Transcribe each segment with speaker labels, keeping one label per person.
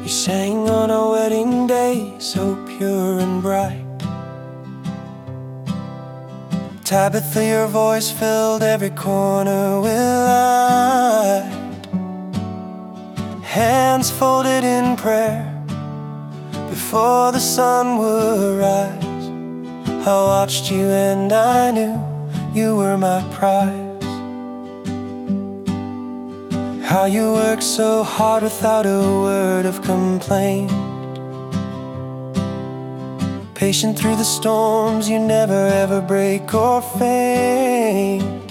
Speaker 1: You sang on our wedding day, so pure and bright. Tabitha, your voice filled every corner with light. Hands folded in prayer before the sun would rise. I watched you and I knew you were my prize. How you worked so hard without a word of complaint. Patient through the storms, you never ever break or faint.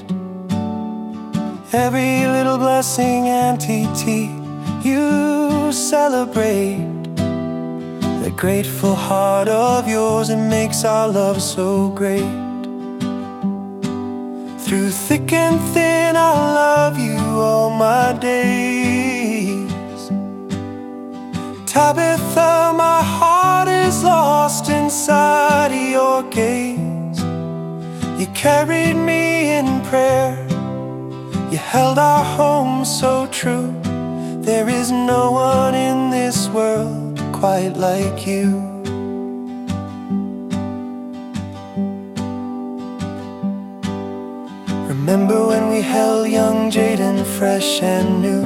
Speaker 1: Every little blessing, Auntie T, you celebrate. The grateful heart of yours, it makes our love so great. Through thick and thin, I'll love you all my days. Tabitha, my heart is lost inside of your gaze. You carried me in prayer, you held our home so true. There is no one in this world quite like you. Remember when we held young Jaden fresh and new?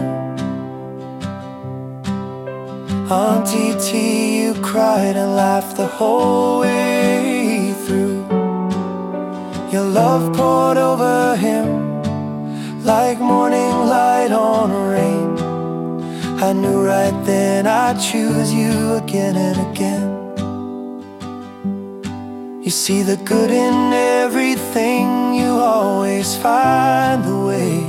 Speaker 1: Auntie T, you cried and laughed the whole way through. Your love poured over him like morning light on rain. I knew right then I'd choose you again and again. You see the good in everything, you always find the way.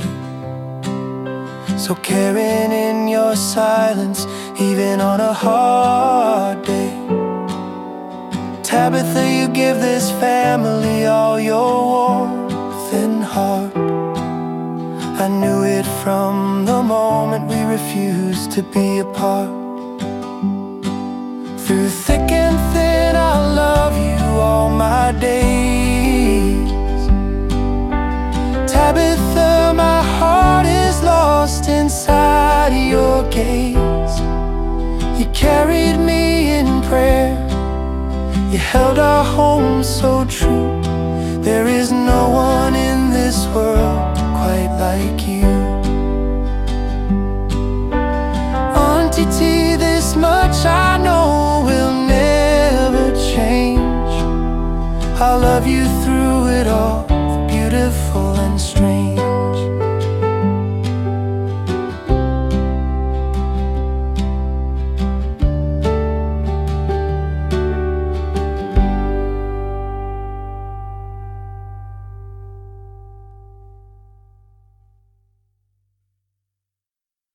Speaker 1: So caring in your silence, even on a hard day. Tabitha, you give this family all your warmth and heart. I knew it from the moment we refused to be apart. Through thick and thin, I'll love you all my days. Tabitha, my heart is lost inside your gaze. You carried me in prayer, you held our home so true. There is no one in this world quite like you. Auntie T, this much I know will never change. I'll love you through it all, the beautiful and strange.